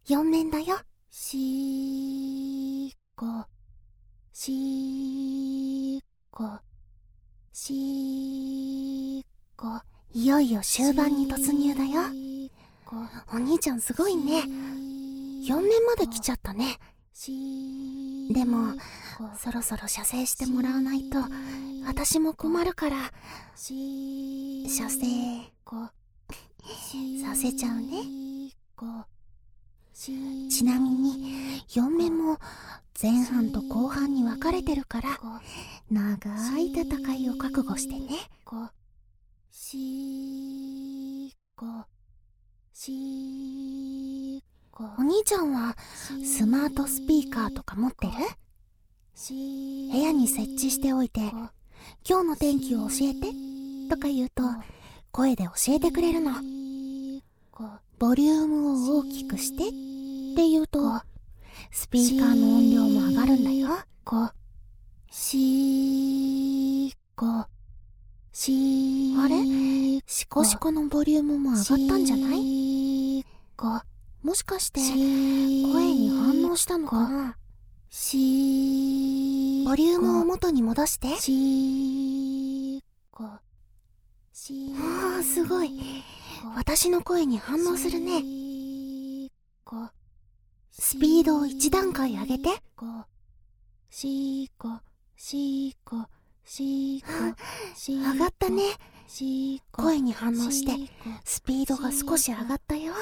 4面だよ。しーこ、しーこ、しーこ。いよいよ終盤に突入だよ。お兄ちゃんすごいね。4面まで来ちゃったね。でも、そろそろ射精してもらわないと、私も困るから、射精、させちゃうね。ちなみに、4面も前半と後半に分かれてるから、長い戦いを覚悟してね。お兄ちゃんはスマートスピーカーとか持ってる？部屋に設置しておいて、今日の天気を教えてとか言うと声で教えてくれるの。ボリュームを大きくしてって言うとスピーカーの音量も上がるんだよ。あれ？シコシコのボリュームも上がったんじゃない？もしかして声に反応したのかな？ボリュームを元に戻して。ああ、すごい。私の声に反応するね。スピードを1段階上げて。上がったね。声に反応してスピードが少し上がったよ。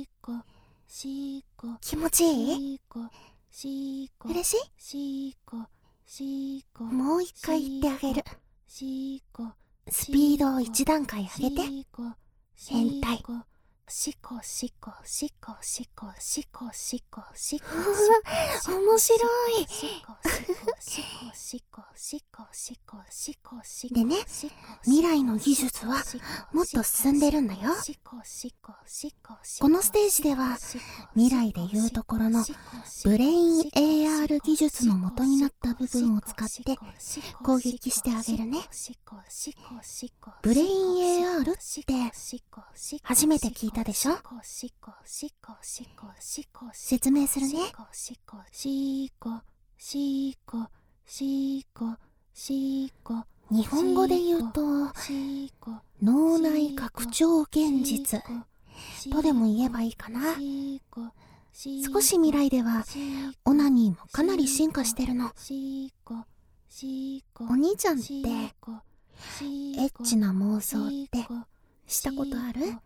気持ちいい？嬉しい？もう一回言ってあげる。スピードを1段階上げて。変態。面白い。でね、未来の技術はもっと進んでるんだよ。このステージでは未来でいうところのブレイン AR 技術の元になった部分を使って攻撃してあげるね。ブレイン AR って初めて聞いたでしょ？説明するね。日本語で言うと脳内拡張現実とでも言えばいいかな。少し未来ではオナニーもかなり進化してるの。お兄ちゃんってエッチな妄想ってしたことある？エ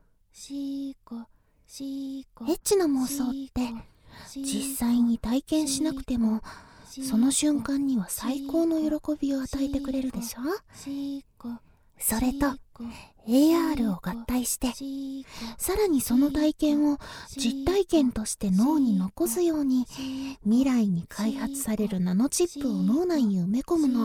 ッチな妄想って実際に体験しなくてもその瞬間には最高の喜びを与えてくれるでしょ？それと AR を合体してさらにその体験を実体験として脳に残すように未来に開発されるナノチップを脳内に埋め込むの。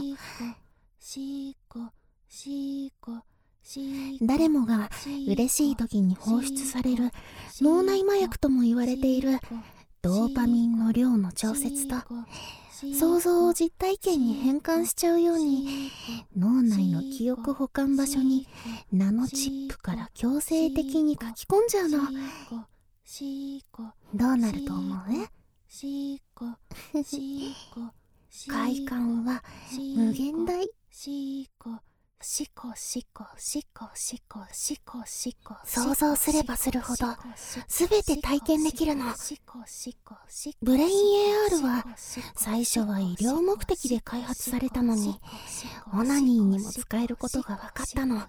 誰もが嬉しい時に放出される脳内麻薬とも言われているドーパミンの量の調節と想像を実体験に変換しちゃうように脳内の記憶保管場所にナノチップから強制的に書き込んじゃうの。どうなると思う？快感は無限大。想像すればするほど全て体験できるの。ブレイン AR は最初は医療目的で開発されたのにオナニーにも使えることが分かったの。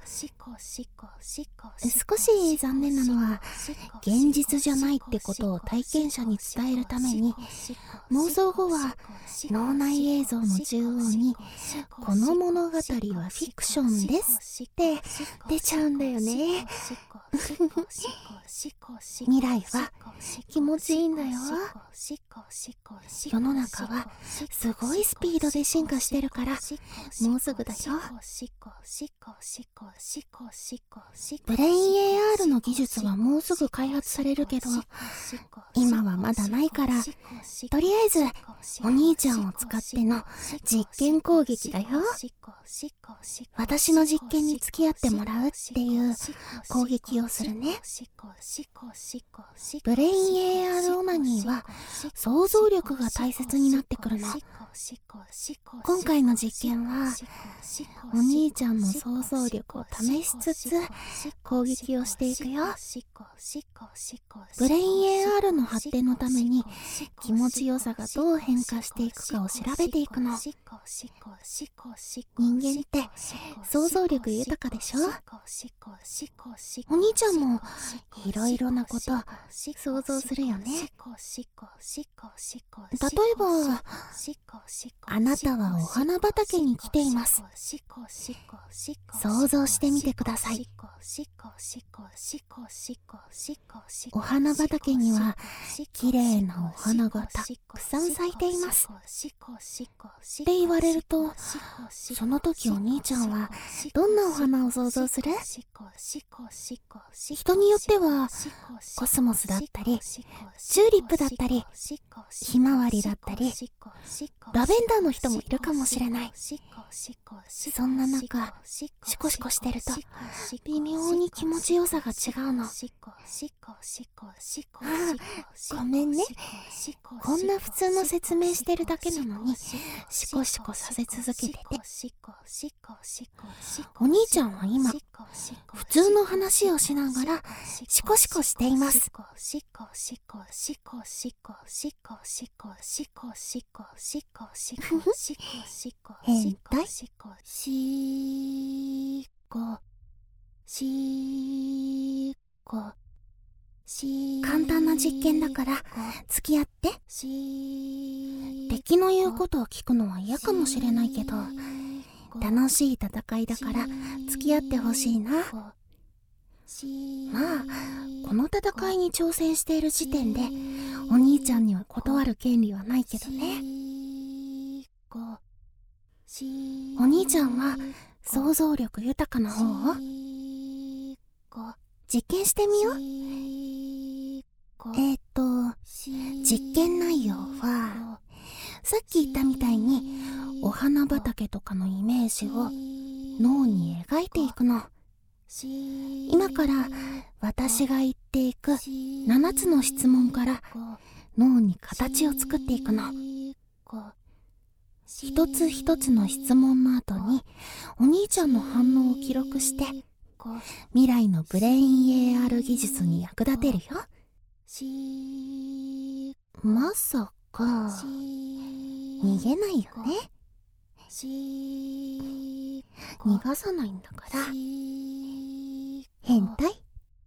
少し残念なのは現実じゃないってことを体験者に伝えるために妄想後は脳内映像の中央にこの物語はフィクションですって出ちゃうんだよね。未来は気持ちいいんだよ。世の中はすごいスピードで進化してるからもうすぐだよ。ブレイン AR の技術はもうすぐ開発されるけど今はまだないからとりあえずお兄ちゃんを使っての実験攻撃だよ。私の実験に付き合ってもらうっていう攻撃をするね。ブレイン AR オナニーは想像力が大切になってくるの。今回の実験はお兄ちゃんの想像力を試しつつ攻撃をしていくよ。ブレイン AR の発展のために気持ちよさがどう変化していくかを調べていくの。人間って想像力豊かでしょ。お兄ちゃんもいろいろなこと想像するよね。例えば、あなたはお花畑に来ています。想像してみてください。お花畑には綺麗なお花がたくさん咲いています。って言われると、その時お兄ちゃんはどんなお花を想像する？人によってはコスモスだったり、チューリップだったり、ひまわりだったり、ラベンダーの人もいるかもしれない。そんな中、シコシコしてると微妙に気持ちよさが違うの。ごめんね。こんな普通の説明してるだけなのにシコシコさせ続けてて。お兄ちゃんは今普通の話をしながらシコシコしています。変態。簡単な実験だから付き合って。敵の言うことを聞くのは嫌かもしれないけど、楽しい戦いだから付き合ってほしいな。まあ、この戦いに挑戦している時点でお兄ちゃんには断る権利はないけどね。お兄ちゃんは想像力豊かな方を実験してみよう。実験内容はさっき言ったみたいにお花畑とかのイメージを脳に描いていくの。今から私が言っていく7つの質問から脳に形を作っていくの。一つ一つの質問の後にお兄ちゃんの反応を記録して未来のブレイン AR 技術に役立てるよ。まさか逃げないよね。逃がさないんだから。変態。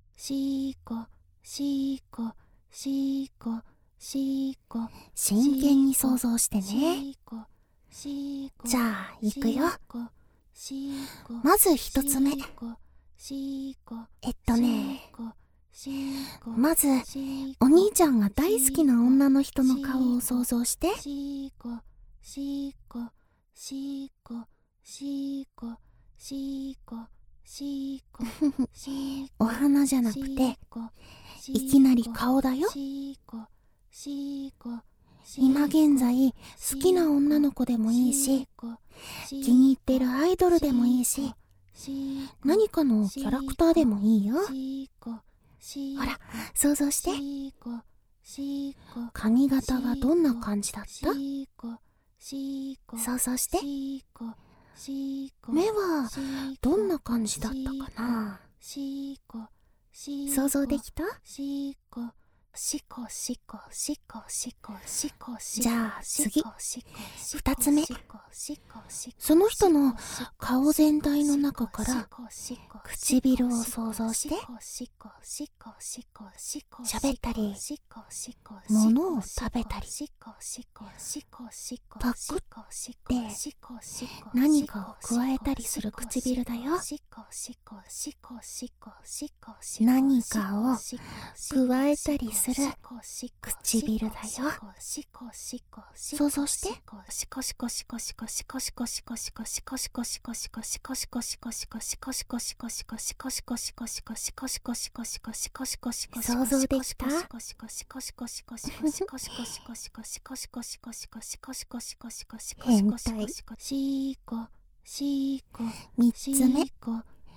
真剣に想像してね。じゃあ行くよ。まず一つ目。まずお兄ちゃんが大好きな女の人の顔を想像して。お花じゃなくていきなり顔だよ。今現在好きな女の子でもいいし、気に入ってるアイドルでもいいし、何かのキャラクターでもいいよ。ほら、想像して。髪型はどんな感じだった？想像して。目はどんな感じだったかな？想像できた？じゃあ次、2つ目。その人の顔全体の中から唇を想像して。喋ったり物を食べたりパクって何かを加えたりする唇だよ。何かを加えたりする唇だよ。想像して。想像できた？変態。3つ目。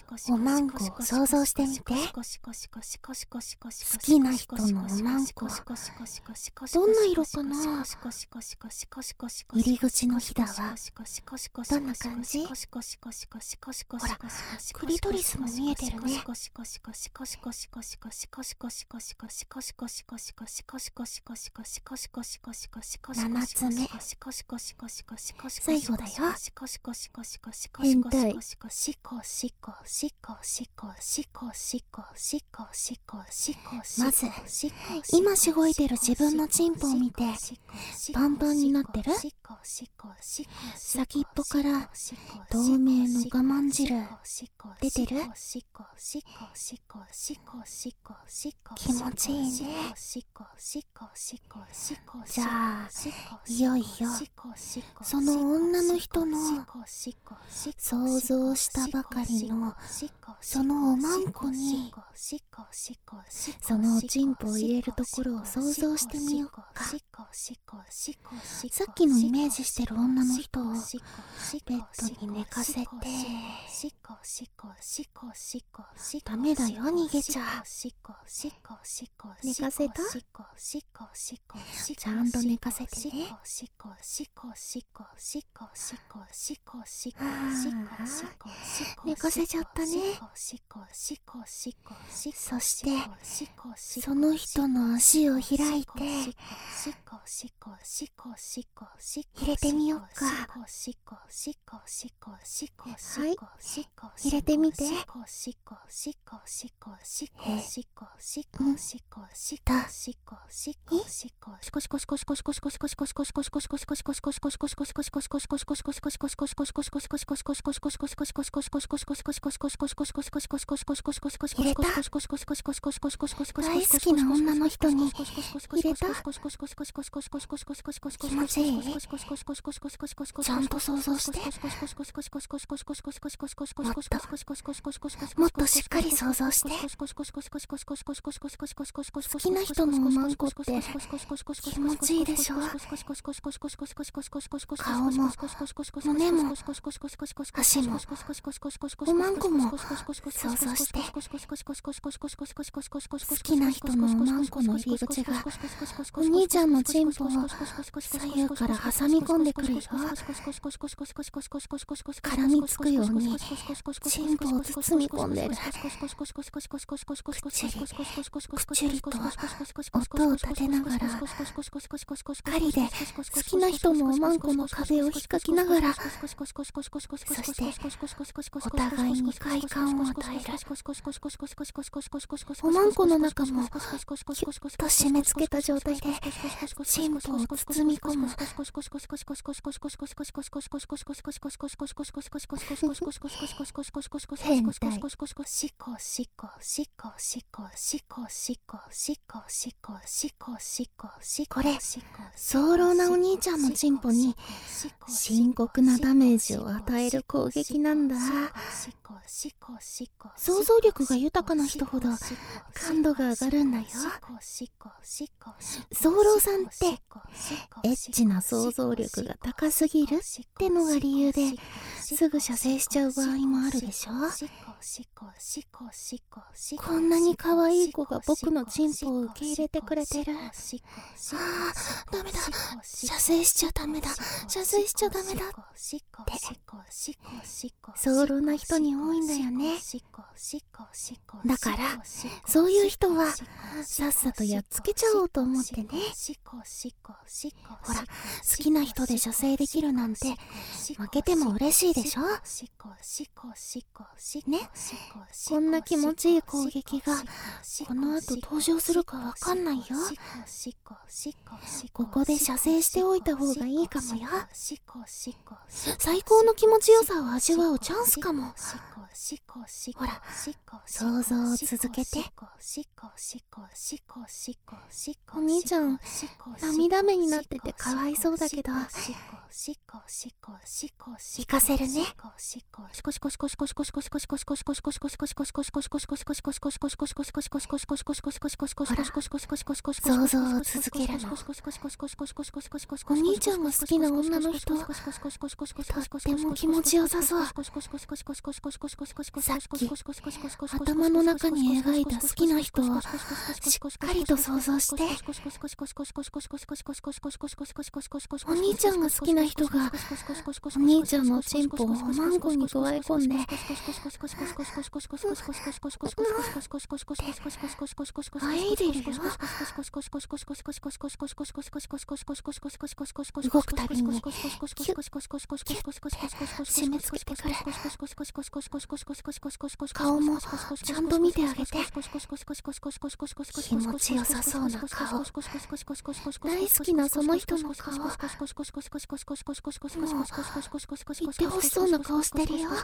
おまんこを想像してみて。好きな人のおまんこ、どんな色かな。入り口のひだはどんな感じ。ほら、クリトリスも見えてるね。7つ目、最後だよ。変態。まず今しごいてる自分のチンポを見て、パンパンになってる？先っぽから透明の我慢汁出てる？気持ちいいね。じゃあいよいよその女の人の想像したばかりのそのおまんこにそのおちんぽを入れるところを想像してみようか。さっきのイメージしてる女の人をベッドに寝かせて、ダメだよ、逃げちゃ。寝かせた？ちゃんと寝かせてね。寝かせちゃったね。そしてその人の足を開いて入れてみようか。はい、入れてみて。大好きな女の人に入れた？気持ちいい？ちゃんと想像して。もっとしっかり想像して。好きな人のおまんこって気持ちいいでしょ。顔も胸も足もおまんこも想像して。好きな人のおまんこの入り口がお兄ちゃんのチンポを左右から挟み込んでくるよ。絡みつくようにチンポを包み込んでる。くちゅりと音を立てながら針で好きな人のおまんこの壁を引っかきながら、そしてお互いに快感を与える。おまんこの中もギュッと締め付けた状態でチンポを包み込む。変態。これ早漏なお兄ちゃんのチンポに深刻なダメージを与える攻撃なんだ。想像力が豊かな人ほど感度が上がるんだよ。早漏さんってエッチな想像力が高すぎるってのが理由ですぐ射精しちゃう場合もあるでしょ。こんなに可愛い子が僕のチンポを受け入れてくれてる。ダメだ、射精しちゃダメだ、射精しちゃダメだって早漏な人に多いんだよね。だからそういう人はさっさとやっつけちゃおうと思ってね。ほら、好きな人で射精できるなんて負けても嬉しいでしょね。こんな気持ちいい攻撃がこの後登場するかわかんないよ。ここで射精しておいた方がいいかもよ。最高の気持ちよさを味わうチャンスかも。ほら、想像を続けて。お兄ちゃん涙目になっててかわいそうだけど行かせるね。想像を続けるの。お兄ちゃんが好きな女の人とっても気持ちよさそう。 さっき頭の中に描いた好きな人をしっかりと想像して。お兄ちゃんが好きな人がお兄ちゃんのチンポをマンコに加え込んであえいでいるよ。動くたびにキュッキュッて締め付けてくる。顔もちゃんと見てあげて。気持ちよさそうな顔、大好きなその人の顔、もう言ってほしそうな顔してるよ。ほら、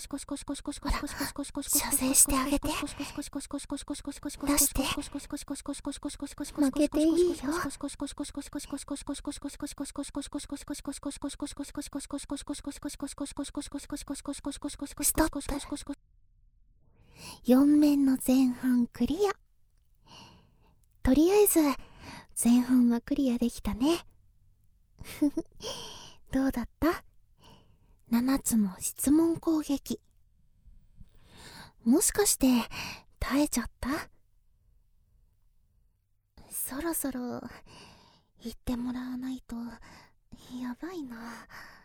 射精してあげて。出して。負けていいよ。ストップ。4面の前半クリア。とりあえず前半はクリアできたね。どうだった？ 7 つの質問攻撃。もしかして耐えちゃった？そろそろ言ってもらわないとやばいな。